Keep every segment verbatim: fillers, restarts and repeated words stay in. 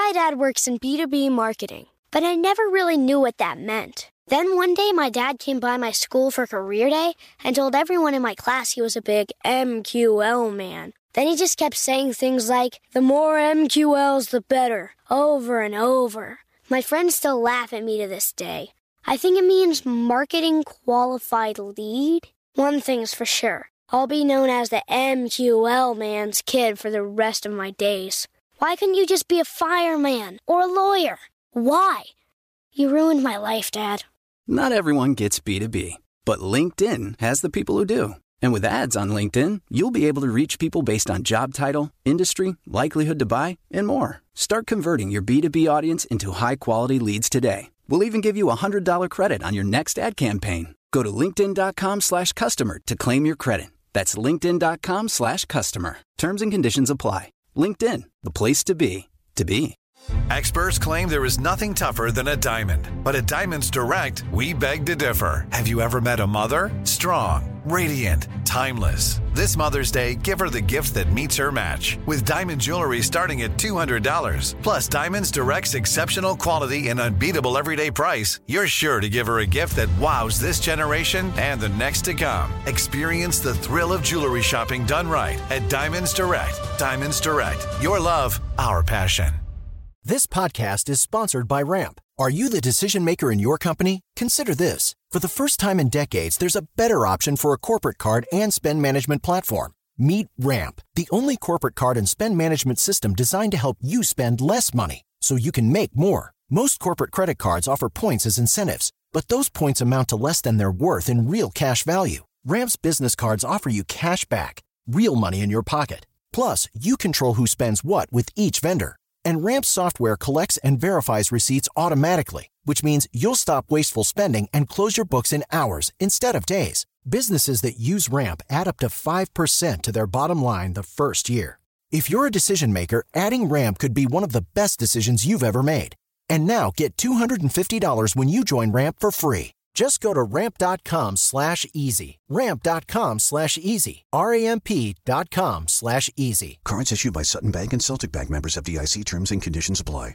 My dad works in B two B marketing, but I never really knew what that meant. Then one day, my dad came by my school for career day and told everyone in my class he was a big M Q L man. Then he just kept saying things like, the more M Q Ls, the better, over and over. My friends still laugh at me to this day. I think it means marketing qualified lead. One thing's for sure, I'll be known as the M Q L man's kid for the rest of my days. Why couldn't you just be a fireman or a lawyer? Why? You ruined my life, Dad. Not everyone gets B two B, but LinkedIn has the people who do. And with ads on LinkedIn, you'll be able to reach people based on job title, industry, likelihood to buy, and more. Start converting your B two B audience into high-quality leads today. We'll even give you a one hundred dollars credit on your next ad campaign. Go to linkedin.com slash customer to claim your credit. That's linkedin.com slash customer. Terms and conditions apply. LinkedIn, the place to be, to be. Experts claim there is nothing tougher than a diamond. But at Diamonds Direct, we beg to differ. Have you ever met a mother? Strong, radiant, timeless. This Mother's Day, give her the gift that meets her match. With diamond jewelry starting at two hundred dollars. Plus Diamonds Direct's exceptional quality and unbeatable everyday price, you're sure to give her a gift that wows this generation and the next to come. Experience the thrill of jewelry shopping done right at Diamonds Direct. Diamonds Direct. Your love, our passion. This podcast is sponsored by Ramp. Are you the decision maker in your company? Consider this. For the first time in decades, there's a better option for a corporate card and spend management platform. Meet Ramp, the only corporate card and spend management system designed to help you spend less money so you can make more. Most corporate credit cards offer points as incentives, but those points amount to less than their worth in real cash value. Ramp's business cards offer you cash back, real money in your pocket. Plus, you control who spends what with each vendor. And Ramp software collects and verifies receipts automatically, which means you'll stop wasteful spending and close your books in hours instead of days. Businesses that use Ramp add up to five percent to their bottom line the first year. If you're a decision maker, adding Ramp could be one of the best decisions you've ever made. And now get two hundred fifty dollars when you join Ramp for free. Just go to ramp.com slash easy. Ramp.com slash easy. R-A-M-P dot com slash easy. Cards issued by Sutton Bank and Celtic Bank, members, F D I C. Terms and conditions apply.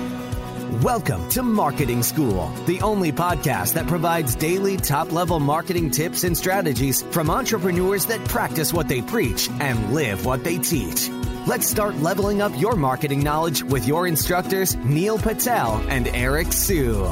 Welcome to Marketing School, the only podcast that provides daily top-level marketing tips and strategies from entrepreneurs that practice what they preach and live what they teach. Let's start leveling up your marketing knowledge with your instructors, Neil Patel and Eric Sue.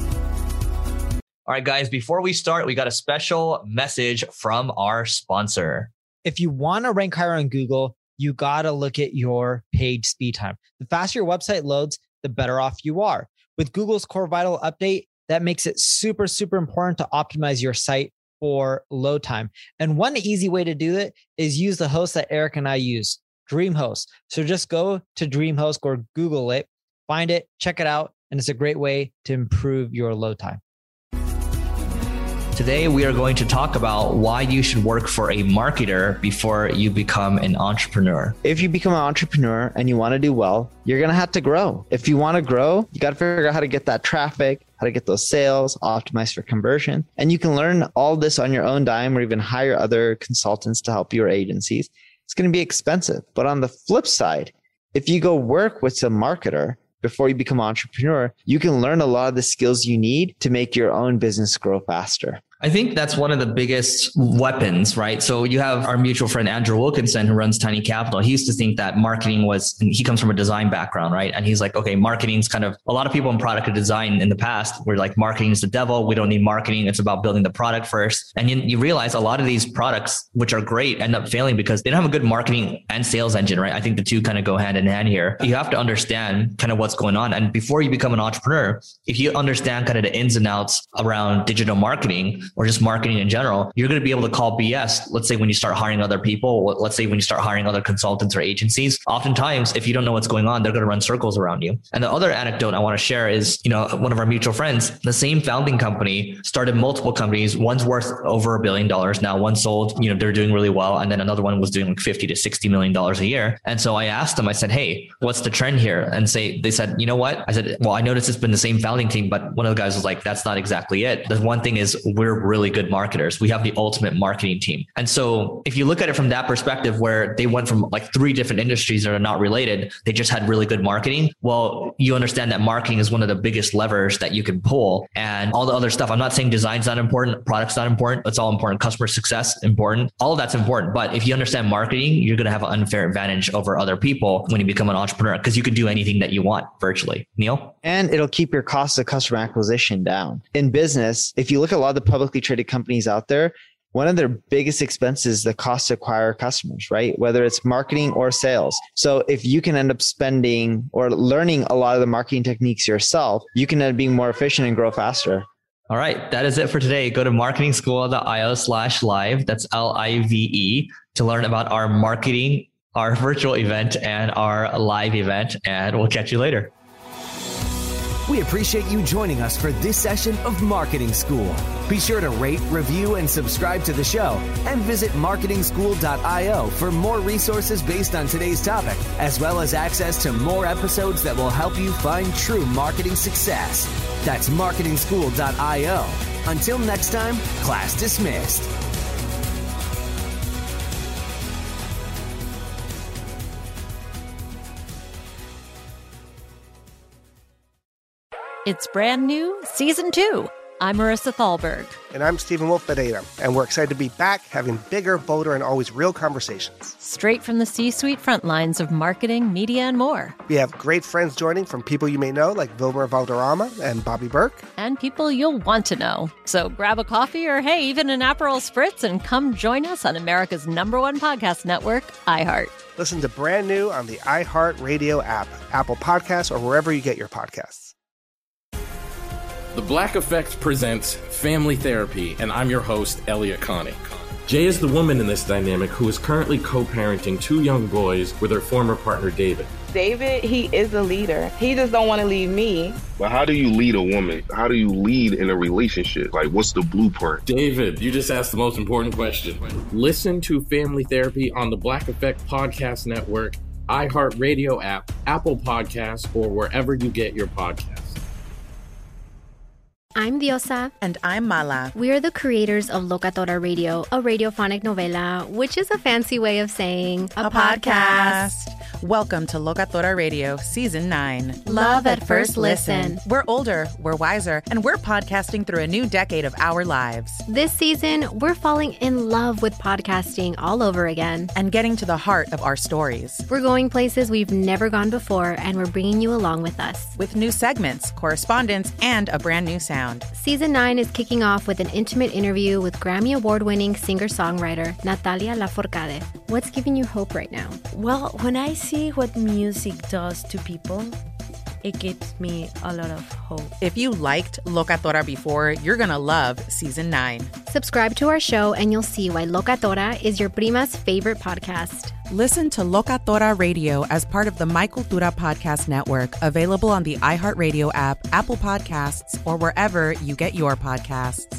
All right, guys, before we start, we got a special message from our sponsor. If you want to rank higher on Google, you got to look at your page speed time. The faster your website loads, the better off you are. With Google's Core Vital update, that makes it super, super important to optimize your site for load time. And one easy way to do that is use the host that Eric and I use, DreamHost. So just go to DreamHost or Google it, find it, check it out, and it's a great way to improve your load time. Today, we are going to talk about why you should work for a marketer before you become an entrepreneur. If you become an entrepreneur and you want to do well, you're going to have to grow. If you want to grow, you got to figure out how to get that traffic, how to get those sales, optimize for conversion. And you can learn all this on your own dime or even hire other consultants to help your agencies. It's going to be expensive. But on the flip side, if you go work with some marketer before you become an entrepreneur, you can learn a lot of the skills you need to make your own business grow faster. I think that's one of the biggest weapons, right? So you have our mutual friend, Andrew Wilkinson, who runs Tiny Capital. He used to think that marketing was, he comes from a design background, right? And he's like, okay, marketing's kind of, a lot of people in product design in the past were like, marketing is the devil. We don't need marketing. It's about building the product first. And you, you realize a lot of these products, which are great, end up failing because they don't have a good marketing and sales engine, right? I think the two kind of go hand in hand here. You have to understand kind of what's going on. And before you become an entrepreneur, if you understand kind of the ins and outs around digital marketing, or just marketing in general, you're going to be able to call B S. Let's say when you start hiring other people, let's say when you start hiring other consultants or agencies, oftentimes, if you don't know what's going on, they're going to run circles around you. And the other anecdote I want to share is, you know, one of our mutual friends, the same founding company started multiple companies. One's worth over a billion dollars now. One sold, you know, they're doing really well. And then another one was doing like fifty to sixty million dollars a year. And so I asked them, I said, hey, what's the trend here? And say, they said, you know what? I said, well, I noticed it's been the same founding team, but one of the guys was like, that's not exactly it. The one thing is we're we're really good marketers. We have the ultimate marketing team. And so if you look at it from that perspective, where they went from like three different industries that are not related, they just had really good marketing. Well, you understand that marketing is one of the biggest levers that you can pull, and all the other stuff. I'm not saying design's not important, product's not important. It's all important. Customer success, important. All of that's important. But if you understand marketing, you're going to have an unfair advantage over other people when you become an entrepreneur, because you can do anything that you want virtually. Neil? And it'll keep your cost of customer acquisition down. In business, if you look at a lot of the publicly traded companies out there, one of their biggest expenses is the cost to acquire customers, right? Whether it's marketing or sales. So if you can end up spending or learning a lot of the marketing techniques yourself, you can end up being more efficient and grow faster. All right. That is it for today. Go to marketing school dot io slash live. That's L I V E to learn about our marketing, our virtual event and our live event. And we'll catch you later. We appreciate you joining us for this session of Marketing School. Be sure to rate, review, and subscribe to the show, and visit marketing school dot io for more resources based on today's topic, as well as access to more episodes that will help you find true marketing success. That's marketing school dot io. Until next time, class dismissed. It's brand new, season two. I'm Marissa Thalberg. And I'm Stephen Wolf Bedeta, and we're excited to be back having bigger, bolder, and always real conversations. Straight from the C-suite front lines of marketing, media, and more. We have great friends joining from people you may know, like Wilmer Valderrama and Bobby Burke. And people you'll want to know. So grab a coffee or, hey, even an Aperol Spritz and come join us on America's number one podcast network, iHeart. Listen to Brand New on the iHeart Radio app, Apple Podcasts, or wherever you get your podcasts. The Black Effect presents Family Therapy, and I'm your host, Elliot Connie. Jay is the woman in this dynamic who is currently co-parenting two young boys with her former partner, David. David, he is a leader. He just don't want to leave me. But how do you lead a woman? How do you lead in a relationship? Like, what's the blueprint? David, you just asked the most important question. Listen to Family Therapy on the Black Effect Podcast Network, iHeart Radio app, Apple Podcasts, or wherever you get your podcasts. I'm Diosa. And I'm Mala. We are the creators of Locatora Radio, a radiophonic novela, which is a fancy way of saying a, a podcast. podcast. Welcome to Locatora Radio Season nine. Love at first listen. We're older, we're wiser, and we're podcasting through a new decade of our lives. This season, we're falling in love with podcasting all over again. And getting to the heart of our stories. We're going places we've never gone before, and we're bringing you along with us. With new segments, correspondence, and a brand new sound. Season nine is kicking off with an intimate interview with Grammy Award-winning singer-songwriter Natalia Lafourcade. What's giving you hope right now? Well, when I see what music does to people, it gives me a lot of hope. If you liked Locatora before, you're going to love Season nine. Subscribe to our show and you'll see why Locatora is your prima's favorite podcast. Listen to Locatora Radio as part of the My Cultura Podcast Network, available on the iHeartRadio app, Apple Podcasts, or wherever you get your podcasts.